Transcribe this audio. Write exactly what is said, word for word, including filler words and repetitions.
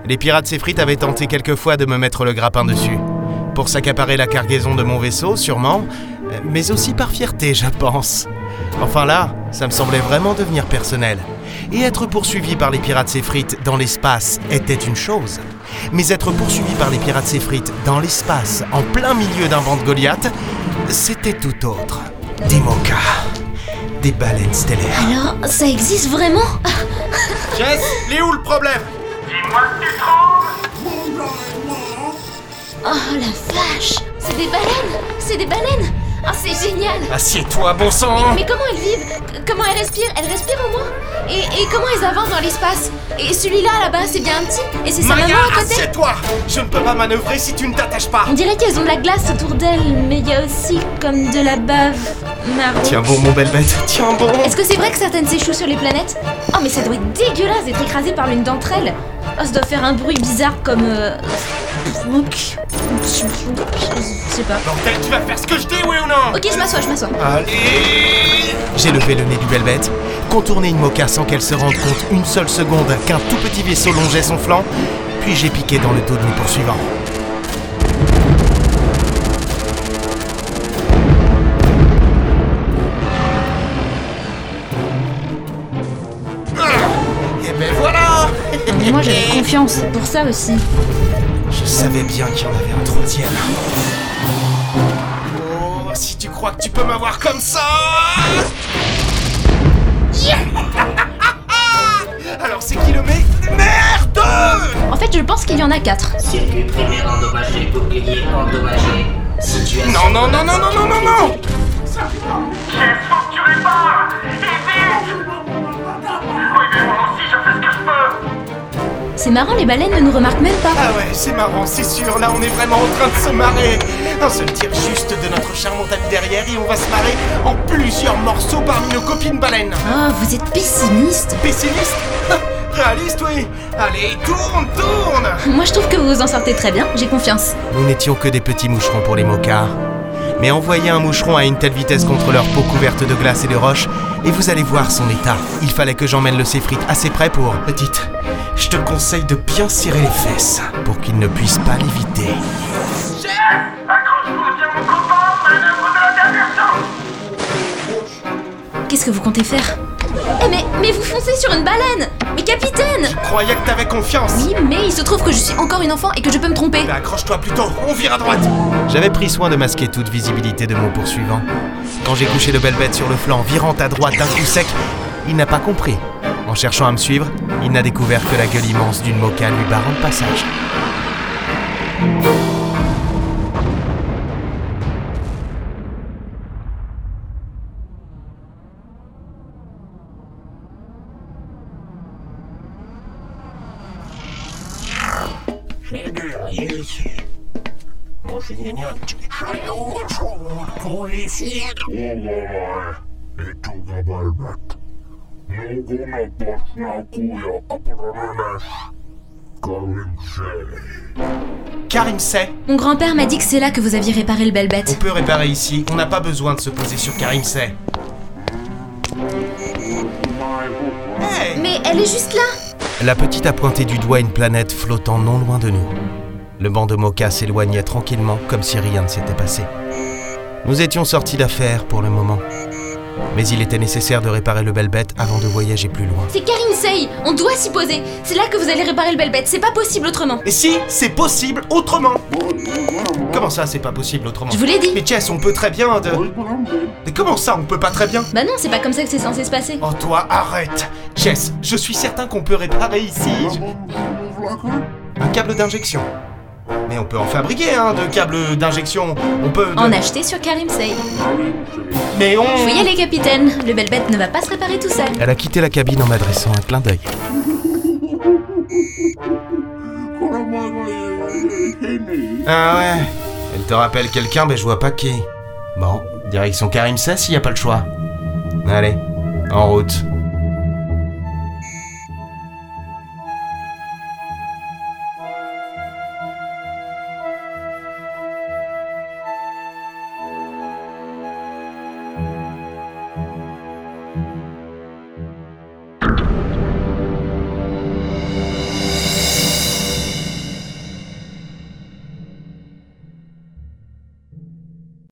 Les pirates Séfrites avaient tenté quelquefois de me mettre le grappin dessus. Pour s'accaparer la cargaison de mon vaisseau, sûrement, mais aussi par fierté, je pense. Enfin là, ça me semblait vraiment devenir personnel. Et être poursuivi par les pirates Séfrites dans l'espace était une chose. Mais être poursuivi par les pirates Séfrites dans l'espace, en plein milieu d'un vent de Goliath, c'était tout autre. Des Moka, des baleines stellaires. Alors, ça existe vraiment? Jess, il est où le problème? Dis-moi ce que tu trouves. Oh la vache! C'est des baleines! C'est des baleines! Oh, c'est génial! Assieds-toi, bon sang! Mais, mais comment elles vivent? Comment elles respirent? Elles respirent au moins? Et, et comment elles avancent dans l'espace? Et celui-là là-bas, c'est bien un petit? Et c'est sa Maya, maman à côté? assieds-toi! Je ne peux pas manœuvrer si tu ne t'attaches pas! On dirait qu'elles ont de la glace autour d'elles, mais il y a aussi comme de la bave marron. Tiens bon, mon belle bête, tiens bon! Est-ce que c'est vrai que certaines s'échouent sur les planètes? Oh, mais ça doit être dégueulasse d'être écrasé par l'une d'entre elles! Oh, ça doit faire un bruit bizarre comme... Euh... Je sais pas. Bordel, tu vas faire ce que je dis, oui ou non? Ok, je m'assois, je m'assois. Allez! J'ai levé le nez du belle bête, contourné une Moka sans qu'elle se rende compte une seule seconde qu'un tout petit vaisseau longeait son flanc, puis j'ai piqué dans le dos de mon poursuivant. Et ben voilà! Mais moi j'avais confiance, c'est pour ça aussi. Je savais bien qu'il y en avait un troisième. Oh, si tu crois que tu peux m'avoir comme ça! Yeah. Alors c'est qui le mec? Merde! En fait, je pense qu'il y en a quatre. Circuit primaire endommagé, bouclier endommagé. Situation... Non, non, non, non, non, non, non, non! Jess, faut que tu répares. Et vite. Oui, mais moi aussi, je fais ce que je peux. C'est marrant, les baleines ne nous remarquent même pas. Ah ouais, c'est marrant, c'est sûr, là on est vraiment en train de se marrer. Un seul tir juste de notre charmante amie derrière et on va se marrer en plusieurs morceaux parmi nos copines baleines. Oh, vous êtes pessimiste. Pessimiste? Réaliste, oui. Allez, tourne, tourne. Moi je trouve que vous vous en sortez très bien, j'ai confiance. Nous n'étions que des petits moucherons pour les mocards. Mais envoyez un moucheron à une telle vitesse contre leur peau couverte de glace et de roches, et vous allez voir son état. Il fallait que j'emmène le Séfrite assez près pour... Petite, je te conseille de bien serrer les fesses pour qu'il ne puisse pas l'éviter. Jess, accroche-toi bien mon copain, manœuvre de la diversion. Qu'est-ce que vous comptez faire? Eh mais, mais vous foncez sur une baleine! Mais capitaine! Je croyais que t'avais confiance. Oui, mais il se trouve que je suis encore une enfant et que je peux me tromper. Mais accroche-toi plutôt, on vire à droite. J'avais pris soin de masquer toute visibilité de mon poursuivant. Quand j'ai couché le belle bête sur le flanc, virant à droite d'un coup sec, il n'a pas compris. En cherchant à me suivre, il n'a découvert que la gueule immense d'une Moka lui barrant le passage. Karimsey. Mon grand-père m'a dit que c'est là que vous aviez réparé le belle On bête. peut réparer ici, on n'a pas besoin de se poser sur Karimsey. Hey! Mais elle est juste là! La petite a pointé du doigt une planète flottant non loin de nous. Le banc de Moka s'éloignait tranquillement, comme si rien ne s'était passé. Nous étions sortis d'affaires pour le moment. Mais il était nécessaire de réparer le belle bête avant de voyager plus loin. C'est Karimsey! On doit s'y poser! C'est là que vous allez réparer le belle bête, c'est pas possible autrement! Et si, c'est possible autrement! Comment ça, c'est pas possible autrement? Je vous l'ai dit! Mais Jess, on peut très bien de... Mais comment ça, on peut pas très bien? Bah non, c'est pas comme ça que c'est censé se passer. Oh toi, arrête! Jess, je suis certain qu'on peut réparer ici. Je- Un câble d'injection. Mais on peut en fabriquer, hein, de câbles d'injection. On peut... de- En acheter sur Karimsey. Mais on... Faut y aller, capitaine. Le belle bête ne va pas se réparer tout seul. Elle a quitté la cabine en m'adressant un clin d'œil. Ah ouais? Elle te rappelle quelqu'un, mais je vois pas qui. Bon, direction Karimsey s'il y a pas le choix. Allez, en route.